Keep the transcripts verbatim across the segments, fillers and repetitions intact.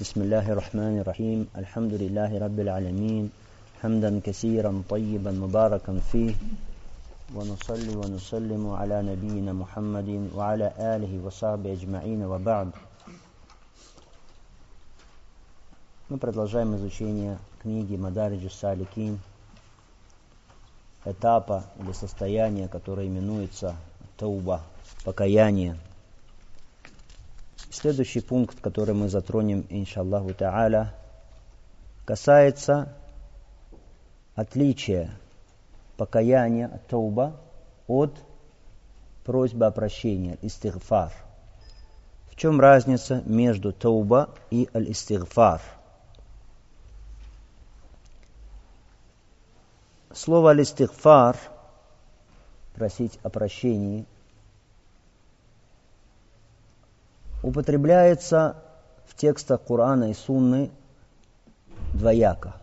بسم الله الرحمن الرحيم الحمد لله رب العالمين حمدا كثيرا طيبا مباركا فيه ونصلي ونسلم على نبينا محمد وعلى آله وصحبه أجمعين وبعد. Мы продолжаем изучение книги Мадариджу Саликин, этапа или состояния, которое именуется Тауба, покаяние. Следующий пункт, который мы затронем, иншаллаху та'аля, касается отличия покаяния, тауба, от просьбы о прощении, истигфар. В чем разница между тауба и аль-истигфар? Слово аль-истигфар, просить о прощении, употребляется в текстах Корана и Сунны двояко.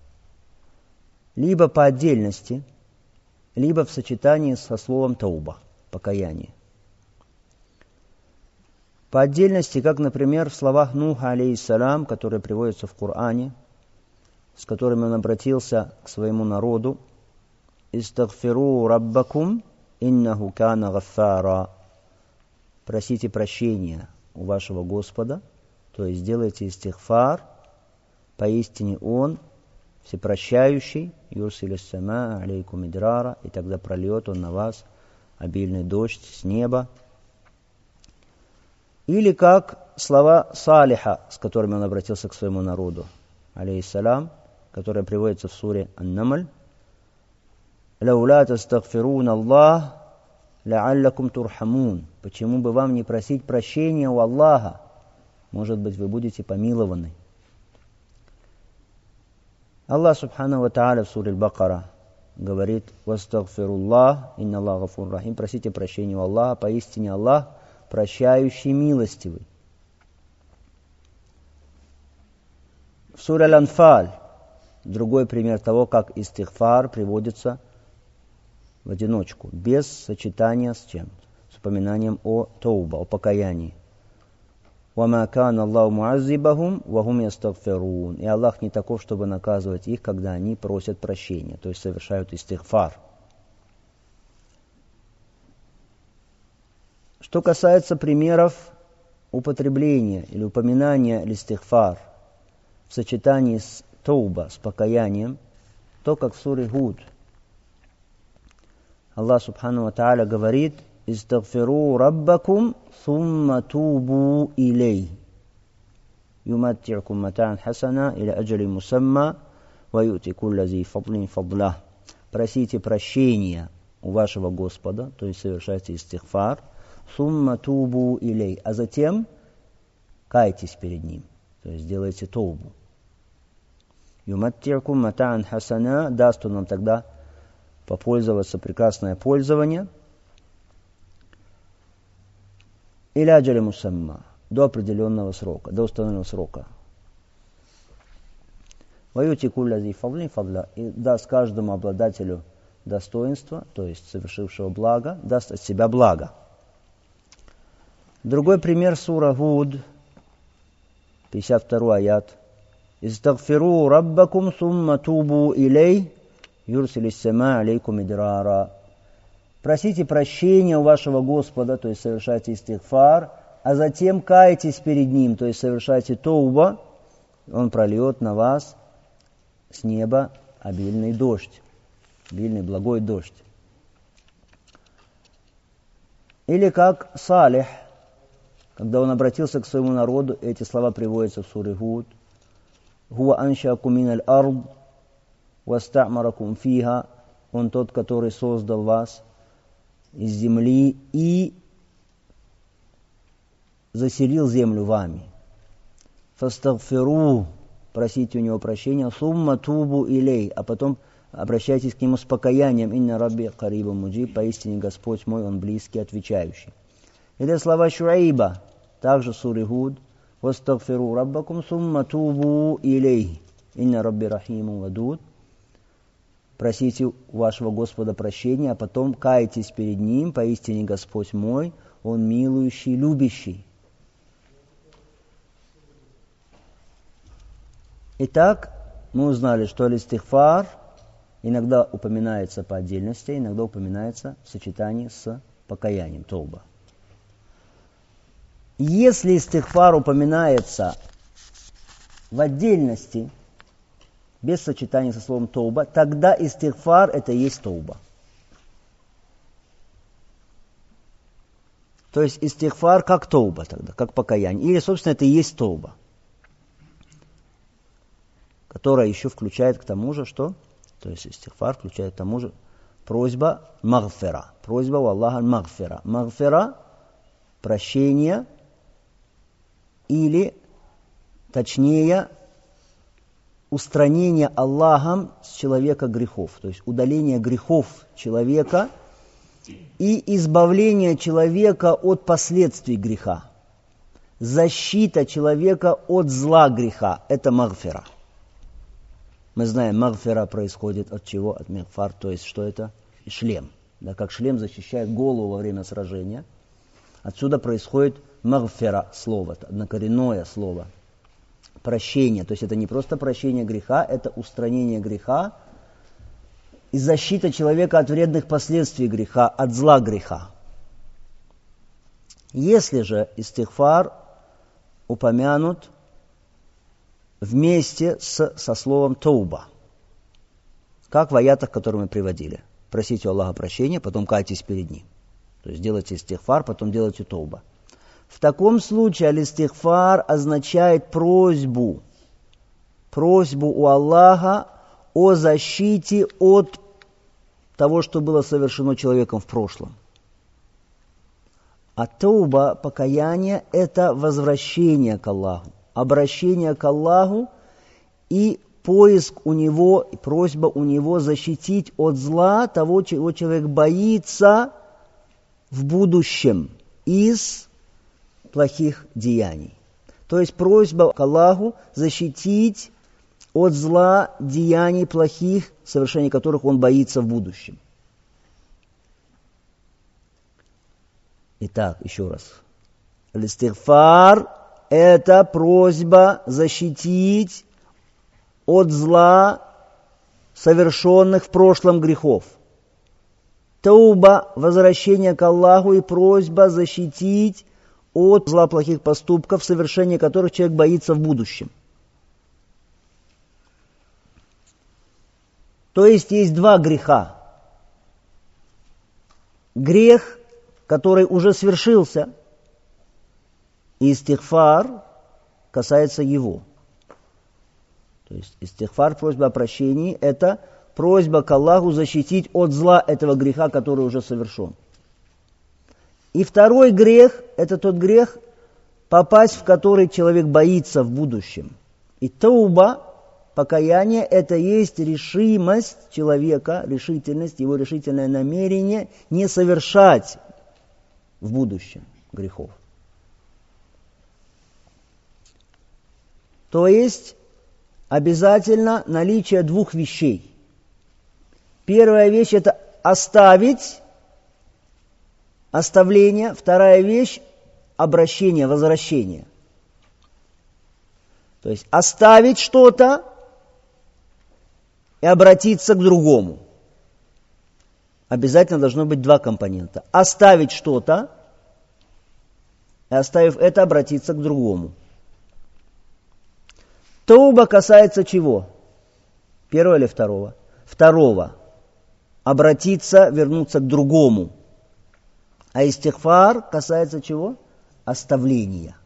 Либо по отдельности, либо в сочетании со словом тауба, покаяние. По отдельности, как, например, в словах Нуха, алейхиссалям, которые приводятся в Коране, с которыми он обратился к своему народу: «Истагфиру раббакум, иннаху кана гаффара». Просите прощения у вашего Господа, то есть делайте истигфар, поистине Он всепрощающий, юрсилис сама алейкум идрара, и тогда прольет Он на вас обильный дождь с неба. Или как слова Салиха, с которыми он обратился к своему народу, алейхиссалям, которые приводятся в суре Ан-Намль: «Лаула тастагфирун Аллах, ла'аллакум турхамун». Почему бы вам не просить прощения у Аллаха? Может быть, вы будете помилованы. Аллах субхану ва та'аля в суре Аль-Бакара говорит: «Вастагфируллах, инна Аллах гафур рахим». Просите прощения у Аллаха, поистине Аллах прощающий, милостивый. В суре Аль-Анфаль другой пример того, как истигфар приводится в одиночку, без сочетания с чем? С упоминанием о тауба, о покаянии. «Вама кана Аллаху муаззибахум вахум ястагфирун». И Аллах не таков, чтобы наказывать их, когда они просят прощения, то есть совершают истигфар. Что касается примеров употребления или упоминания истигфар в сочетании с тауба, с покаянием, то, как в суре Худ Аллах субхану ва та'аля говорит: «Истагфиру раббакум, сумма тубу илей, юматти'кум мата'ан хасана иля аджали мусамма, ва ю'ти кулля зи фадлин фадла». Просите прощения у вашего Господа, то есть совершайте истигфар, сумма тубу илей, а затем кайтесь перед Ним, то есть делайте таубу. Юматти'кум мата'ан хасана, даст Он нам тогда попользоваться прекрасное пользование. Или аджали мусамма, до определенного срока, до установленного срока. Ваюти кулля зи фадлин фадла, и даст каждому обладателю достоинства, то есть совершившего благо, даст от себя благо. Другой пример — сура Гуд, пятьдесят второй аят. «Истагфиру раббакум сумма тубу илей, юрсилис сама алейкум идрара». Просите прощения у вашего Господа, то есть совершайте истигфар, а затем кайтесь перед Ним, то есть совершайте тауба, Он прольет на вас с неба обильный дождь, обильный благой дождь. Или как Салих, когда он обратился к своему народу, эти слова приводятся в суре Гуд: «Хуа аншакум миналь ард, вастамаракум фиха». Он тот, который создал вас из земли и заселил землю вами. Фастагфиру, просите у него прощения, сумма тубу илей, а потом обращайтесь к нему с покаянием. Инна рабби карибун муджиб, поистине Господь мой, Он близкий, отвечающий. Или слова Шуайба, также в суре Гуд: «Вастагфиру раббакум сумма тубу илей, инна рабби рахимун вадуд». Просите у вашего Господа прощения, а потом кайтесь перед Ним, поистине Господь мой, Он милующий, любящий. Итак, мы узнали, что аль-истигфар иногда упоминается по отдельности, иногда упоминается в сочетании с покаянием, тауба. Если истигфар упоминается в отдельности, без сочетания со словом тауба, тогда истигфар это и есть тауба. То есть истигфар как тауба тогда, как покаяние. Или, собственно, это и есть тауба, которая еще включает к тому же, что? То есть истигфар включает к тому же просьба магфира. Просьба у Аллаха магфира. Магфира – прощение или, точнее, устранение Аллахом с человека грехов. То есть удаление грехов человека и избавление человека от последствий греха. Защита человека от зла греха – это магфира. Мы знаем, магфира происходит от чего? От мигфар, то есть что это? Шлем. Да, как шлем защищает голову во время сражения. Отсюда происходит магфира, слово, однокоренное слово. Прощение, то есть это не просто прощение греха, это устранение греха и защита человека от вредных последствий греха, от зла греха. Если же истигфар упомянут вместе с, со словом тауба, как в аятах, которые мы приводили. Просите у Аллаха прощения, потом кайтесь перед Ним. То есть делайте истигфар, потом делайте тауба. В таком случае аль-истигфар означает просьбу, просьбу у Аллаха о защите от того, что было совершено человеком в прошлом. А тауба, покаяние, это возвращение к Аллаху, обращение к Аллаху и поиск у Него, и просьба у Него защитить от зла того, чего человек боится в будущем из плохих деяний. То есть просьба к Аллаху защитить от зла деяний плохих, совершения которых он боится в будущем. Итак, еще раз. Аль-истигфар – это просьба защитить от зла, совершенных в прошлом грехов. Тауба – возвращение к Аллаху и просьба защитить от зла плохих поступков, совершения которых человек боится в будущем. То есть есть два греха. Грех, который уже свершился, и истигфар касается его. То есть истигфар, просьба о прощении, это просьба к Аллаху защитить от зла этого греха, который уже совершен. И второй грех, это тот грех, попасть в который человек боится в будущем. И тауба, покаяние, это есть решимость человека, решительность, его решительное намерение не совершать в будущем грехов. То есть обязательно наличие двух вещей. Первая вещь – это оставить, оставление. Вторая вещь – обращение, возвращение. То есть оставить что-то и обратиться к другому. Обязательно должно быть два компонента. Оставить что-то и, оставив это, обратиться к другому. Тауба касается чего? Первого или второго? Второго. Обратиться, вернуться к другому. А истигфар касается чего? Оставления.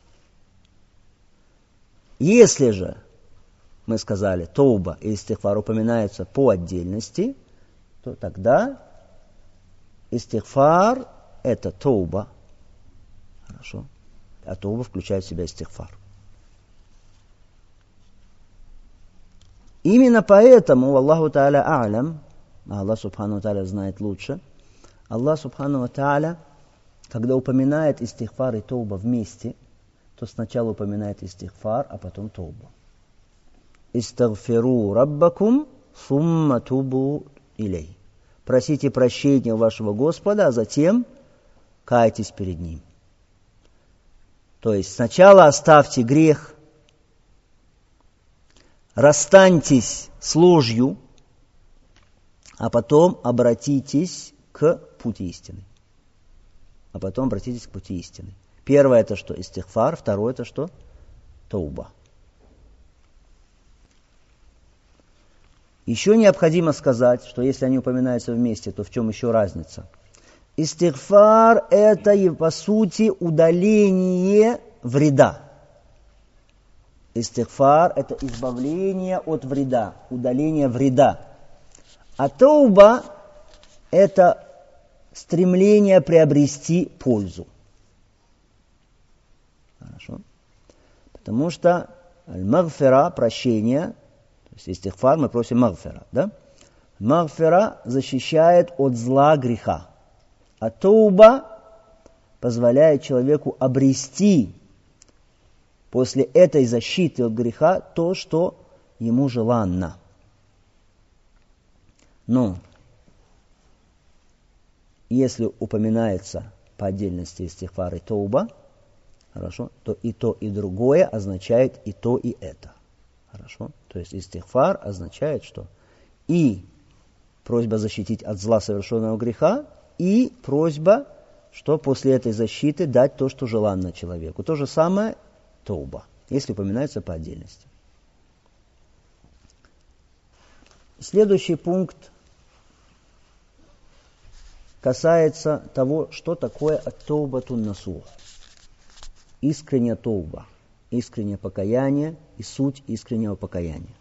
Если же, мы сказали, тауба и истигфар упоминаются по отдельности, то тогда истигфар – это тауба. Хорошо. А тауба включает в себя истигфар. Именно поэтому, Аллаху Та'аля а'лям, Аллах Субхану Та'аля знает лучше, Аллах Субхану Та'аля, когда упоминает истигфар и тауба вместе, то сначала упоминает истигфар, а потом таубу. Истагфиру раббакум сумма тубу илей. Просите прощения у вашего Господа, а затем кайтесь перед Ним. То есть сначала оставьте грех, расстаньтесь с ложью, а потом обратитесь к пути истины. А потом обратитесь к пути истины. Первое это что? Истигфар. Второе это что? Тауба. Еще необходимо сказать, что если они упоминаются вместе, то в чем еще разница? Истигфар это по сути удаление вреда. Истигфар это избавление от вреда, удаление вреда. А тауба это стремление приобрести пользу. Хорошо? Потому что аль-магфира, прощение, то есть истигфар, мы просим магфира, да? Магфира защищает от зла греха. А тауба позволяет человеку обрести после этой защиты от греха то, что ему желанно. Но если упоминается по отдельности истигфар и тауба, хорошо, то и то, и другое означает и то, и это. Хорошо? То есть истигфар означает, что и просьба защитить от зла совершенного греха, и просьба, что после этой защиты дать то, что желанно человеку. То же самое тауба, если упоминается по отдельности. Следующий пункт касается того, что такое ат-таубатун насух. Искренняя тауба, искреннее покаяние и суть искреннего покаяния.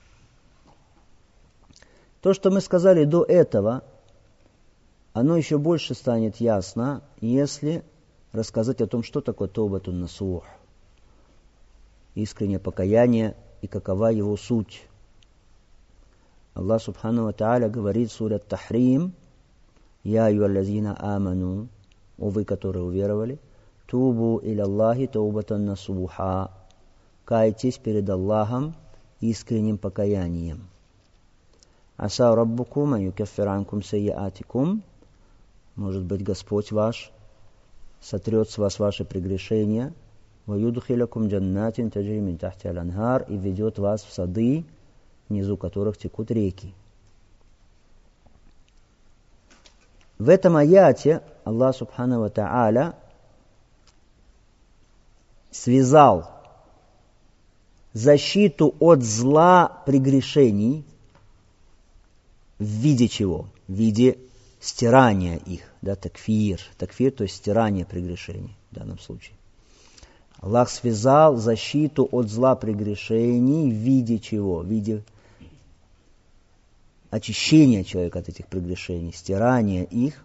То, что мы сказали до этого, оно еще больше станет ясно, если рассказать о том, что такое таубатун насух, искреннее покаяние и какова его суть. Аллах Субхану ва Тааля говорит в суре Ат-Тахрим: «Я айюаллазина аману», о вы, которые уверовали, «Тубу иля Аллахи таубатан насуха», кайтесь перед Аллахом искренним покаянием. «Аса раббукум ан юкаффир анкум сайяатикум», может быть, Господь ваш сотрет с вас ваши прегрешения, «Ва юдхилакум джаннатин таджри мин тахтиха аль-анхар», и ведет вас в сады, внизу которых текут реки. В этом аяте Аллах Субхану ва Тааля связал защиту от зла прегрешений в виде чего? В виде стирания их, да, такфир. Такфир, то есть стирание прегрешений в данном случае. Аллах связал защиту от зла прегрешений в виде чего? В виде очищения человека от этих прегрешений, стирания их,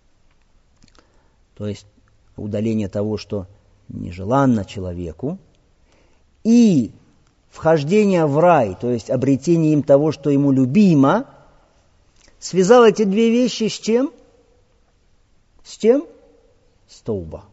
то есть удаление того, что нежеланно человеку, и вхождение в рай, то есть обретение им того, что ему любимо, связал эти две вещи с чем? С чем? С тауба.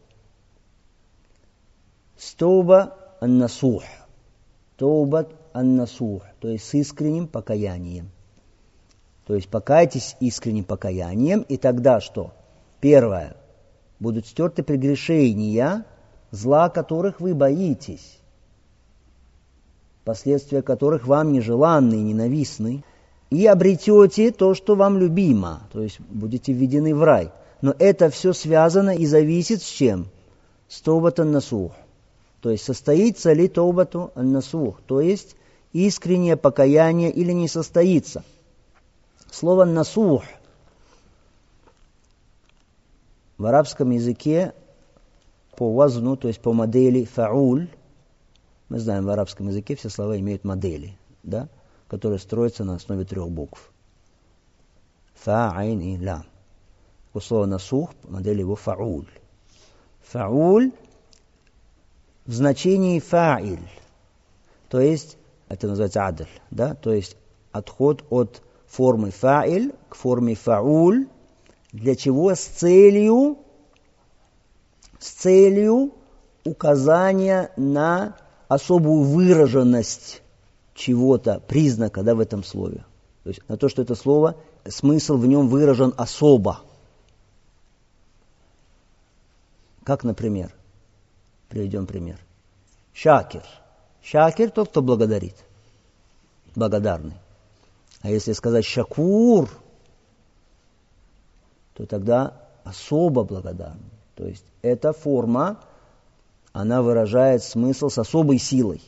С тауба ан-насух. Таубат ан-насух, то есть с искренним покаянием. То есть покайтесь искренним покаянием, и тогда что? Первое. Будут стерты прегрешения, зла которых вы боитесь, последствия которых вам нежеланны и ненавистны, и обретете то, что вам любимо, то есть будете введены в рай. Но это все связано и зависит с чем? С таубат ан-насух. То есть состоится ли таубату ан-насух, то есть искреннее покаяние или не состоится. Слово «насух» в арабском языке по вазну, то есть по модели «фауль», мы знаем, в арабском языке все слова имеют модели, да, которые строятся на основе трех букв. «Фа», «айн» и «лам». У слова «насух» модель его «фауль». «Фауль» в значении «фаиль», то есть, это называется «адль», да, то есть отход от формы фаиль к форме фауль, для чего? С целью, с целью указания на особую выраженность чего-то, признака, да, в этом слове. То есть на то, что это слово, смысл в нем выражен особо. Как, например, приведем пример. Шакир. Шакир – тот, кто благодарит. благодарный. А если сказать шакур, то тогда особо благодарный. То есть эта форма, она выражает смысл с особой силой.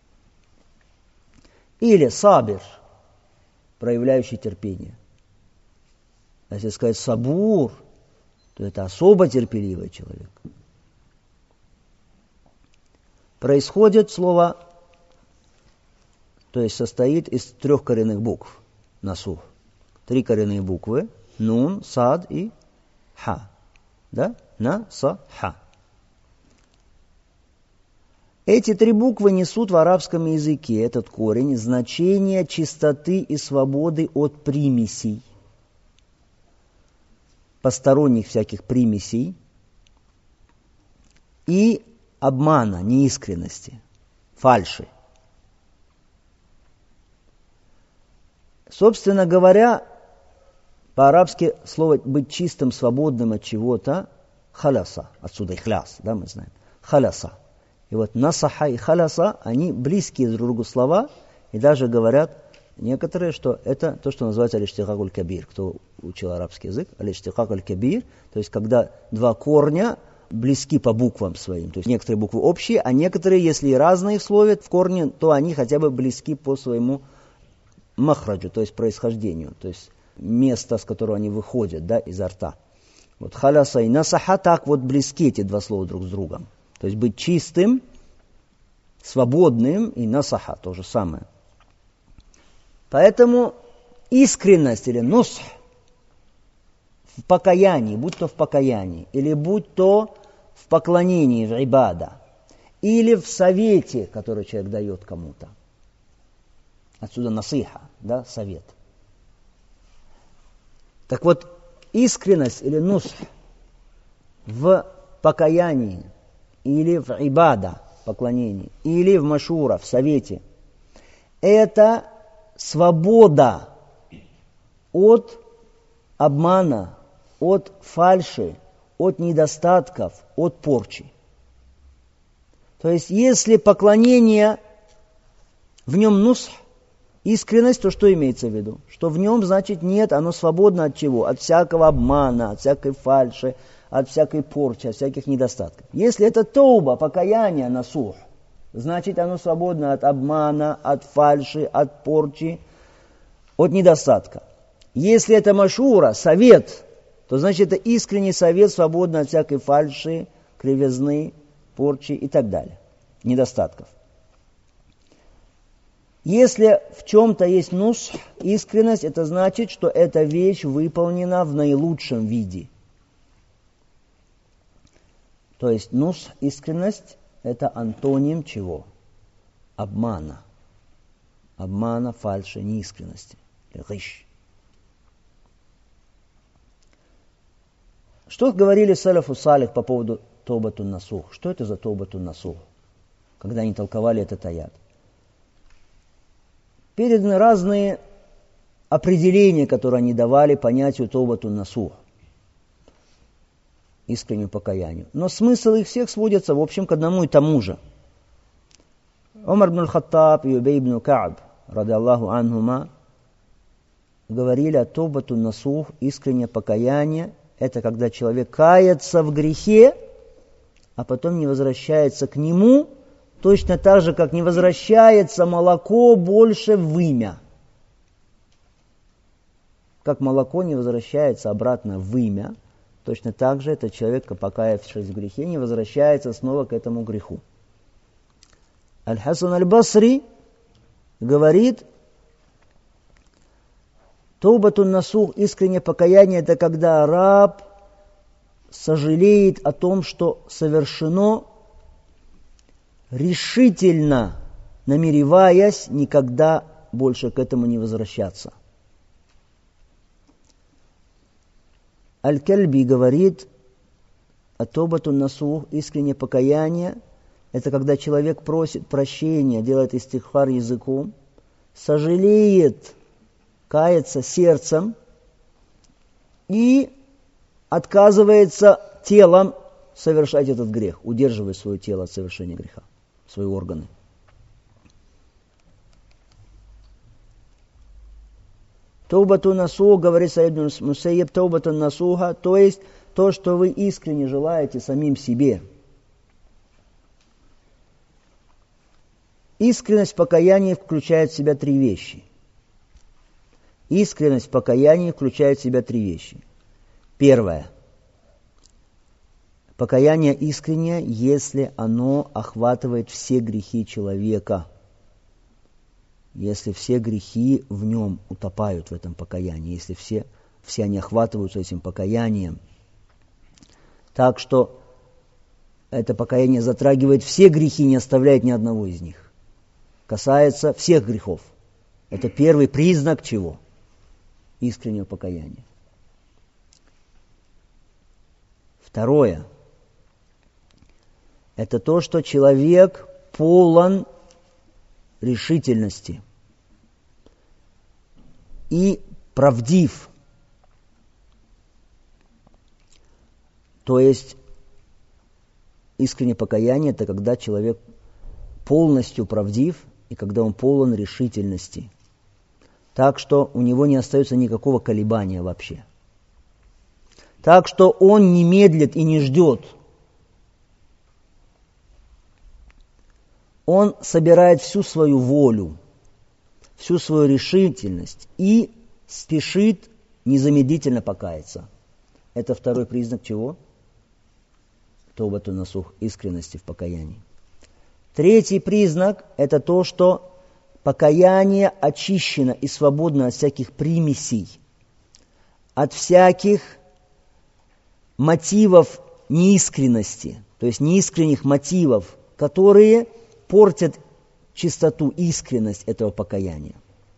Или сабир, проявляющий терпение. А если сказать сабур, то это особо терпеливый человек. Происходит слово, то есть состоит из трех коренных букв. Насух. Три коренные буквы. Нун, сад и ха. Да? На, са, ха. Эти три буквы несут в арабском языке, этот корень, значение чистоты и свободы от примесей, посторонних всяких примесей и обмана, неискренности, фальши. Собственно говоря, по-арабски слово «быть чистым, свободным от чего-то» халяса, отсюда ихляс, да, мы знаем, халяса. И вот насаха и халяса, они близкие друг другу слова, и даже говорят некоторые, что это то, что называется аль-иштикак аль-кабир, кто учил арабский язык, аль-иштикак аль-кабир, то есть когда два корня близки по буквам своим, то есть некоторые буквы общие, а некоторые, если и разные в слове в корне, то они хотя бы близки по своему махраджу, то есть происхождению, то есть место, с которого они выходят, да, изо рта. Вот халяса и насаха так вот близки эти два слова друг с другом. То есть быть чистым, свободным и насаха то же самое. Поэтому искренность или нусх в покаянии, будь то в покаянии, или будь то в поклонении, в ибада, или в совете, который человек дает кому-то. Отсюда насиха, да, совет. Так вот, искренность или нусх в покаянии, или в ибада, поклонении, или в машура, в совете, это свобода от обмана, от фальши, от недостатков, от порчи. То есть, если поклонение, в нем нусх, искренность, то что имеется в виду? Что в нем, значит, нет, оно свободно от чего? От всякого обмана, от всякой фальши, от всякой порчи, от всяких недостатков. Если это тауба, покаяние, насух, значит, оно свободно от обмана, от фальши, от порчи, от недостатка. Если это машура, совет, то значит, это искренний совет, свободно от всякой фальши, кривизны, порчи и так далее, недостатков. Если в чем-то есть нусх, искренность, это значит, что эта вещь выполнена в наилучшем виде. То есть нусх, искренность, это антоним чего? Обмана. Обмана, фальши, неискренности. Гиш. Что говорили салафу салих по поводу таубатун насух? Что это за таубатун насух? Когда они толковали этот аят. Переданы разные определения, которые они давали понятию таубатун насух. Искреннему покаянию. Но смысл их всех сводится, в общем, к одному и тому же. Умар ибн аль-Хаттаб и Убей ибн Кааб, ради Аллаху анхума, говорили о таубатун насух, искреннее покаяние. Это когда человек кается в грехе, а потом не возвращается к нему, точно так же, как не возвращается молоко больше в вымя. Как молоко не возвращается обратно в вымя, точно так же этот человек, покаявшись в грехе, не возвращается снова к этому греху. Аль-Хасан аль-Басри говорит, таубатун насух, искреннее покаяние, это когда раб сожалеет о том, что совершено, решительно намереваясь никогда больше к этому не возвращаться. Аль-Кальби говорит, таубатун насух, искреннее покаяние, это когда человек просит прощения, делает истигфар языком, сожалеет, кается сердцем и отказывается телом совершать этот грех, удерживая свое тело от совершения греха, свои органы. Таубатун насух, говорит Саид ибн Мусайиб, таубатун насуха, то есть то, что вы искренне желаете самим себе. Искренность в покаянии включает в себя три вещи. Искренность в покаянии включает в себя три вещи. Первое. Покаяние искреннее, если оно охватывает все грехи человека. Если все грехи в нем утопают в этом покаянии, если все, все они охватываются этим покаянием. Так что это покаяние затрагивает все грехи, не оставляет ни одного из них. Касается всех грехов. Это первый признак чего? Искреннего покаяния. Второе. Это то, что человек полон решительности и правдив. То есть искреннее покаяние – это когда человек полностью правдив и когда он полон решительности. Так что у него не остается никакого колебания вообще. Так что он не медлит и не ждет. Он собирает всю свою волю, всю свою решительность и спешит незамедлительно покаяться. Это второй признак чего? Таубатун насух, искренности в покаянии. Третий признак – это то, что покаяние очищено и свободно от всяких примесей, от всяких мотивов неискренности, то есть неискренних мотивов, которые портят чистоту, искренность этого покаяния.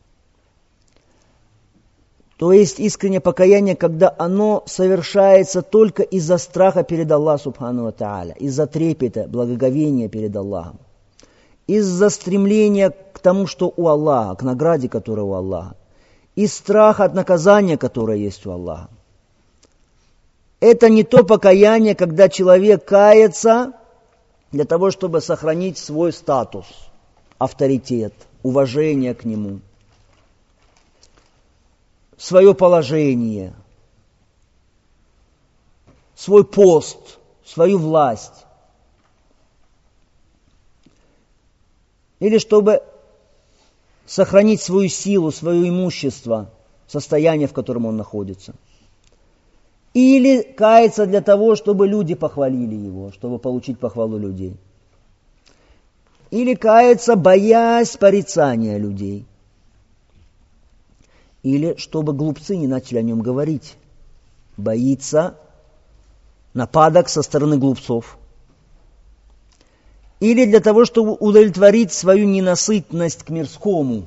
То есть искреннее покаяние, когда оно совершается только из-за страха перед Аллахом Субхану ва Тааля, из-за трепета, благоговения перед Аллахом, из-за стремления к тому, что у Аллаха, к награде, которая у Аллаха, из страха от наказания, которое есть у Аллаха. Это не то покаяние, когда человек кается для того, чтобы сохранить свой статус, авторитет, уважение к нему, свое положение, свой пост, свою власть. Или чтобы сохранить свою силу, свое имущество, состояние, в котором он находится. Или кается для того, чтобы люди похвалили его, чтобы получить похвалу людей. Или кается, боясь порицания людей. Или чтобы глупцы не начали о нем говорить. Боится нападок со стороны глупцов. Или для того, чтобы удовлетворить свою ненасытность к мирскому.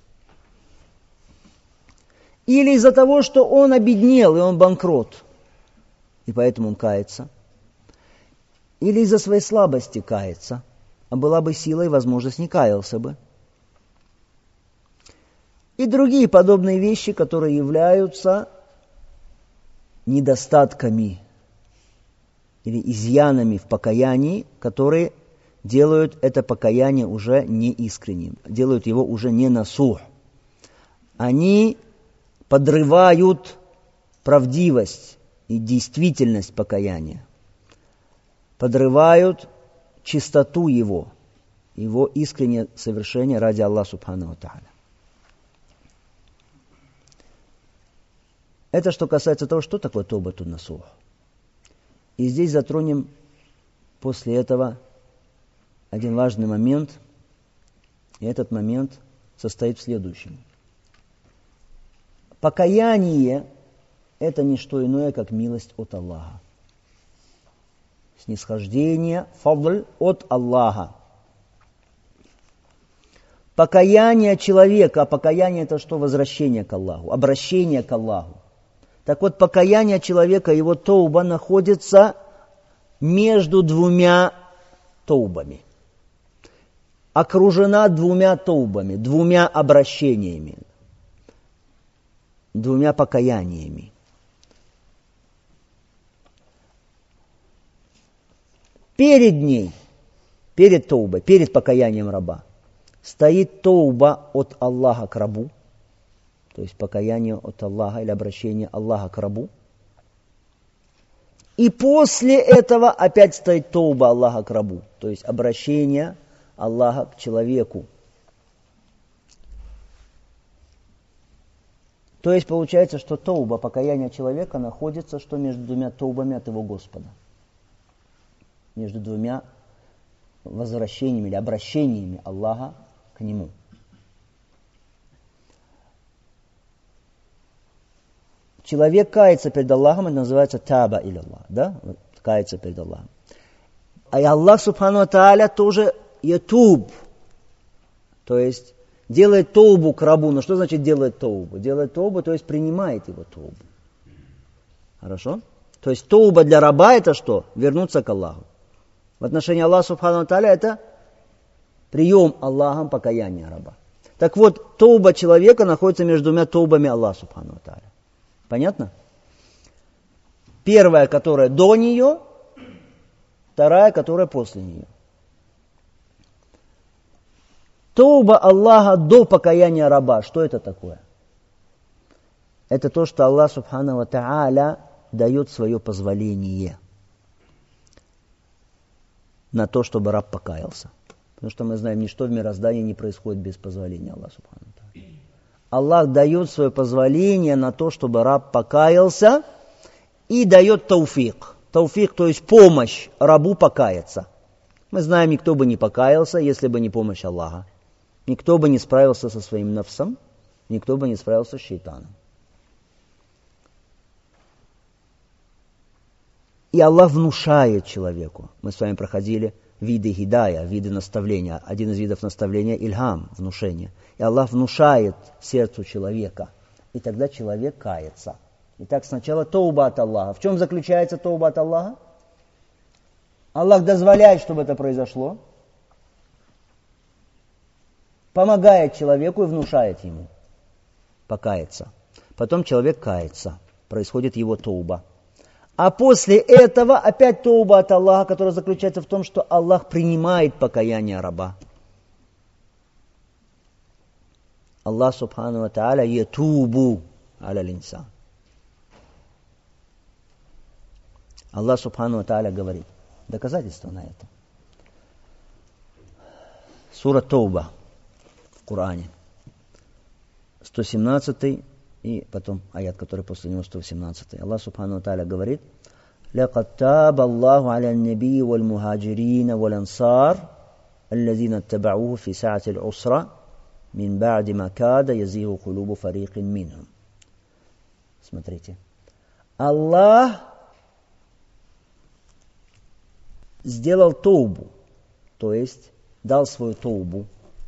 Или из-за того, что он обеднел и он банкрот, и поэтому он кается. Или из-за своей слабости кается, а была бы сила и возможность, не каялся бы. И другие подобные вещи, которые являются недостатками или изъянами в покаянии, которые делают это покаяние уже неискренним, делают его уже не насух. Они подрывают правдивость и действительность покаяния, подрывают чистоту его, его искреннее совершение ради Аллаха Субхану ва Тааля. Это что касается того, что такое таубатун насух. И здесь затронем после этого один важный момент, и этот момент состоит в следующем. Покаяние – это не что иное, как милость от Аллаха. Снисхождение, фадль от Аллаха. Покаяние человека, а покаяние – это что? Возвращение к Аллаху, обращение к Аллаху. Так вот, покаяние человека, его тауба находится между двумя таубами. Окружена двумя таубами, двумя обращениями, двумя покаяниями. Перед ней, перед таубой, перед покаянием раба, стоит тауба от Аллаха к рабу. То то есть покаяние от Аллаха или обращение Аллаха к рабу. И после этого опять стоит тауба Аллаха к рабу, то есть обращение Аллаха к человеку. То есть получается, что тауба, покаяние человека, находится что между двумя таубами от его Господа. Между двумя возвращениями или обращениями Аллаха к нему. Человек кается перед Аллахом, это называется таба или Аллах, да? Кается перед Аллахом. А и Аллах, субхану ва тааля, тоже ятуб, то есть делает тоубу к рабу. Но что значит делает тоубу? Делает тоубу, то есть принимает его тоубу. Хорошо? То есть тауба для раба это что? Вернуться к Аллаху. В отношении Аллаха, субхану ва тааля, это прием Аллахом покаяния раба. Так вот, тауба человека находится между двумя таубами Аллаха, субхану ва тааля. Понятно? Первая, которая до нее, вторая, которая после нее. Тауба Аллаха до покаяния раба. Что это такое? Это то, что Аллах, субхану ва тааля, дает свое позволение на то, чтобы раб покаялся. Потому что мы знаем, ничто в мироздании не происходит без позволения Аллаха, субхану ва тааля. Аллах дает свое позволение на то, чтобы раб покаялся, и дает тауфик. Тауфик, то есть помощь рабу покаяться. Мы знаем, никто бы не покаялся, если бы не помощь Аллаха. Никто бы не справился со своим нафсом, никто бы не справился с шейтаном. И Аллах внушает человеку. Мы с вами проходили виды хидая, виды наставления. Один из видов наставления – ильхам, внушение. И Аллах внушает сердцу человека. И тогда человек кается. Итак, сначала тауба от Аллаха. В чем заключается тауба от Аллаха? Аллах дозволяет, чтобы это произошло. Помогает человеку и внушает ему покаяться. Потом человек кается. Происходит его тауба. А после этого опять тауба от Аллаха, которая заключается в том, что Аллах принимает покаяние раба. Аллах, субхану ва тааля, ятубу аля линсан. Аллах, субхану ва тааля, говорит. Доказательство на это. Сура Тауба в Коране. сто семнадцатый и потом аят, который после него сто восемнадцатый. Аллах, субхану ва тааля, говорит: «Лакад таба Аллаху аля набии валь мухаджирина валь ансар, аллазина аттабауху фи саати аль-усра, мин ба'ди ма када язигу кулубу фарикин минхум». Смотрите. Аллах сделал таубу, то есть дал свою таубу,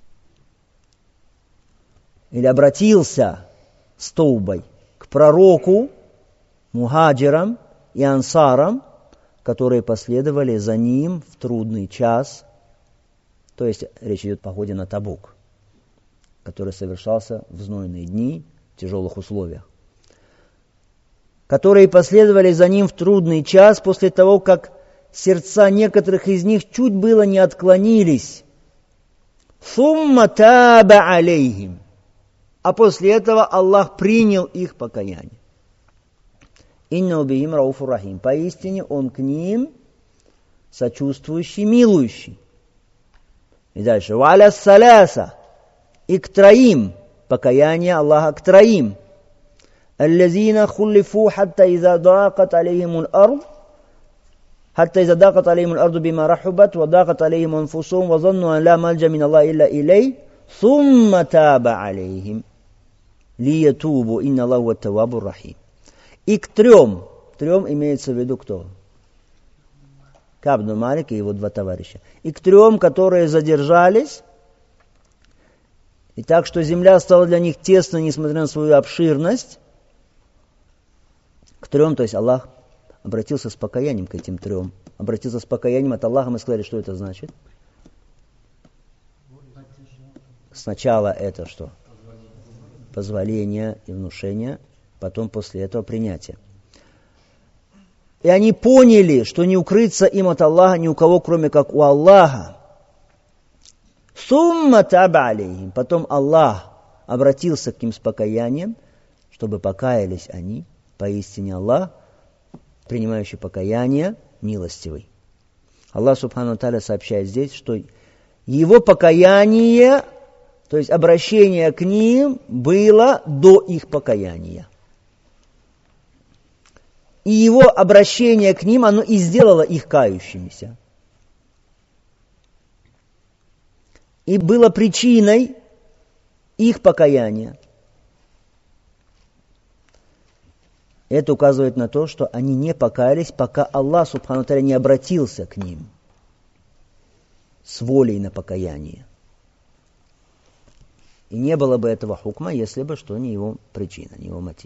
или обратился с таубой к пророку, мухаджирам и ансарам, которые последовали за ним в трудный час, то есть речь идет о походе на Табук, который совершался в знойные дни, в тяжелых условиях, которые последовали за ним в трудный час после того, как сердца некоторых из них чуть было не отклонились. «Сумма таба алейхим». А после этого Аллах принял их покаяние. «Инна бихим рауфур рахим». Поистине Он к ним сочувствующий, милующий. И дальше. «Ва аля саляса». И к троим. Покаяние Аллаха к троим. «Аллазина хуллифу хатта иза дакат алейхимул ард». حتى إذا ضاقت عليهم الأرض بما رحبت وضاقت عليهم أنفسهم وظنوا أن لا ملجأ من الله إلا إليه ثم تاب عليهم ليتوبوا إن الله هو التواب الرحيم. И к трем, трем имеется в виду кто? Кааб бин Малик и его два товарища. И к трем, которые задержались, и так что земля стала для них тесной, несмотря на свою обширность, к трем, то есть Аллах обратился с покаянием к этим трем. Обратился с покаянием от Аллаха. Мы сказали, что это значит? Сначала это что? Позволение и внушение. Потом после этого принятие. И они поняли, что не укрыться им от Аллаха ни у кого, кроме как у Аллаха. Сумма таба алейхим. Потом Аллах обратился к ним с покаянием, чтобы покаялись они, поистине Аллах, принимающий покаяние, милостивый. Аллах Субхану Тааля сообщает здесь, что его покаяние, то есть обращение к ним, было до их покаяния. И его обращение к ним, оно и сделало их кающимися. И было причиной их покаяния. Это указывает на то, что они не покаялись, пока Аллах Субхану Тааля не обратился к ним с волей на покаяние. И не было бы этого хукма, если бы что не его причина, не его мотив.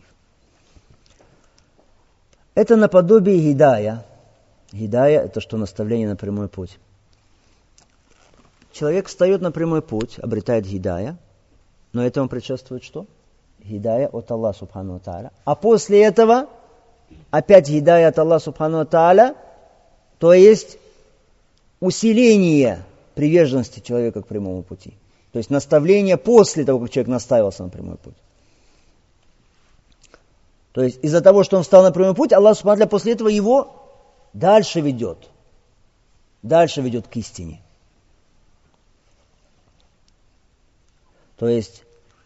Это наподобие гидая. Гидая – это что, наставление на прямой путь. Человек встает на прямой путь, обретает гидая, но этому предшествует что? Гидая от Аллаха Субхану Тааля. А после этого опять гидая от Аллаха Субхану Тааля, то есть усиление приверженности человека к прямому пути. То есть наставление после того, как человек наставился на прямой путь. То есть из-за того, что он встал на прямой путь, Аллах Субхану Тааля после этого его дальше ведет. Дальше ведет к истине. То есть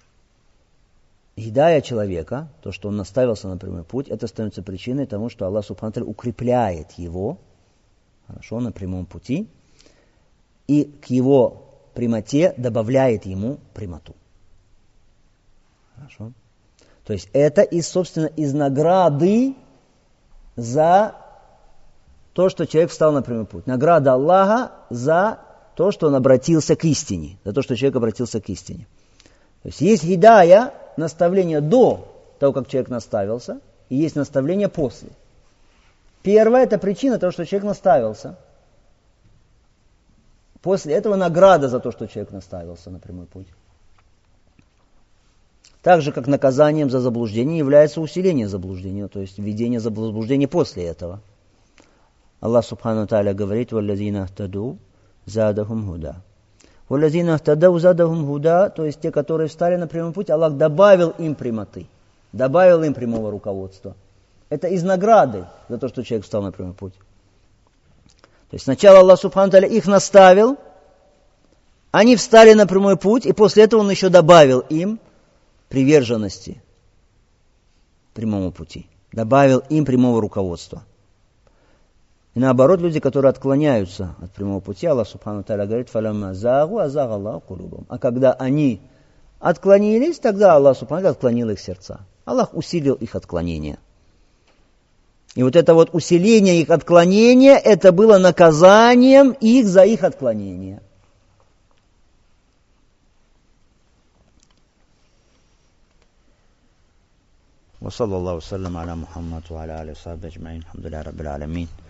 гидая человека, то, что он наставился на прямой путь, это становится причиной тому, что Аллах Субхану Тааля укрепляет его, хорошо, на прямом пути, и к его прямоте добавляет ему прямоту. Хорошо. То есть это, из, собственно, из награды за то, что человек встал на прямой путь. Награда Аллаха за то, что он обратился к истине, за то, что человек обратился к истине. То есть есть гидая, наставление до того, как человек наставился, и есть наставление после. Первое – это причина того, что человек наставился. После этого награда за то, что человек наставился на прямой путь. Так же, как наказанием за заблуждение является усиление заблуждения, то есть введение заблуждения после этого. Аллах Субхану Тааля говорит: «Валлазина ахтаду задахум худа». «Валлазина ахтаду задахум худа», то есть те, которые встали на прямой путь, Аллах добавил им прямоты, добавил им прямого руководства. Это из награды за то, что человек встал на прямой путь. То есть сначала Аллах Субхану Тааля их наставил, они встали на прямой путь, и после этого Он еще добавил им приверженности прямому пути, добавил им прямого руководства. И наоборот, люди, которые отклоняются от прямого пути, Аллах Субхану Тааля говорит: «Фалямма загу азага Аллаху кулубахум». А когда они отклонились, тогда Аллах Субхану Тааля отклонил их сердца. Аллах усилил их отклонение. И вот это вот усиление их отклонения, это было наказанием их за их отклонение. وصلى الله وسلم على محمد وعلى آله وصحبه أجمعين الحمد لله رب العالمين